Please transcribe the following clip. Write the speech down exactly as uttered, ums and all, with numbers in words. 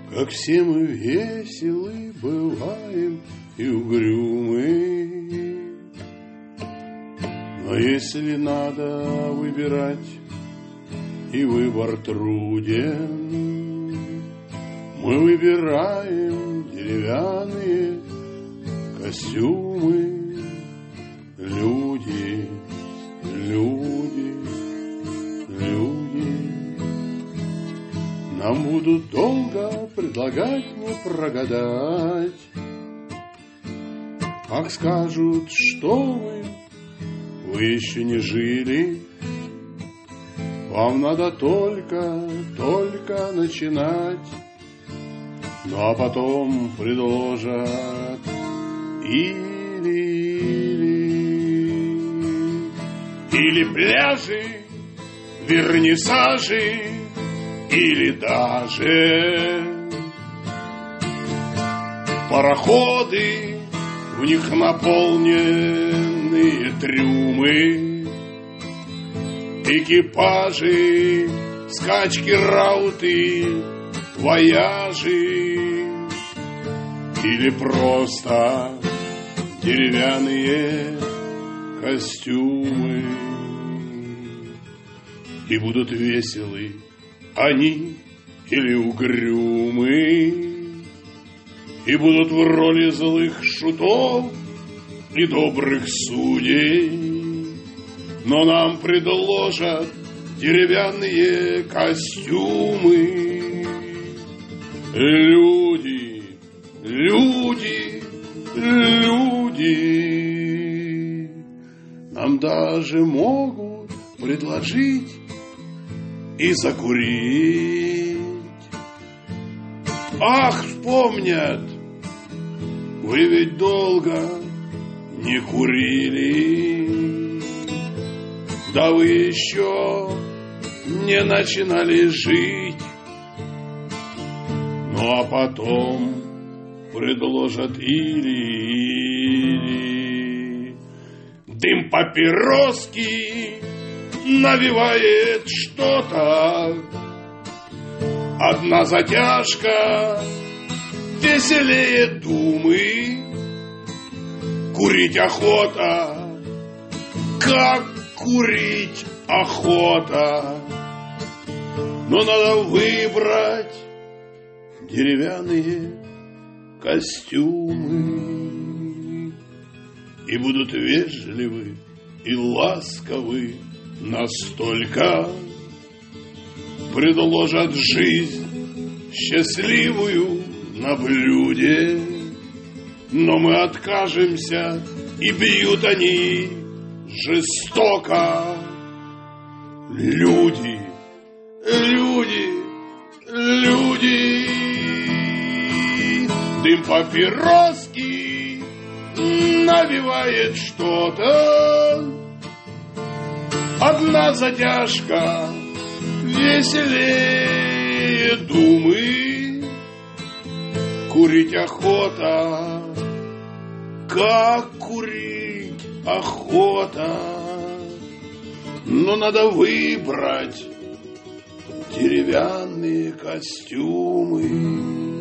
Как все мы веселы бываем и угрюмы. Но если надо выбирать, и выбор труден, мы выбираем деревянные костюмы. Люди, люди, люди нам будут долго предлагать не прогадать. Как скажут, что вы, вы еще не жили, вам надо только, только начинать. Ну а потом предложат или, или, или пляжи, вернисажи, или даже пароходы, в них наполненные трюмы, экипажи, скачки, рауты, вояжи, или просто деревянные костюмы. И будут веселы они или угрюмы, и будут в роли злых шутов и добрых судей, но нам предложат деревянные костюмы. Люди, люди, люди нам даже могут предложить и закурить. Ах, вспомнят, вы ведь долго не курили, да вы еще не начинали жить. Ну а потом предложат или, или дым папироски навевает что-то, одна затяжка веселее думы, курить охота, как курить охота, но надо выбрать деревянные костюмы, и будут вежливы и ласковы настолько, предложат жизнь счастливую на блюде, но мы откажемся, и бьют они жестоко. Люди, люди, люди, дым папироски навевает что-то, одна затяжка веселее думы, курить охота, как курить охота, но надо выбрать деревянные костюмы.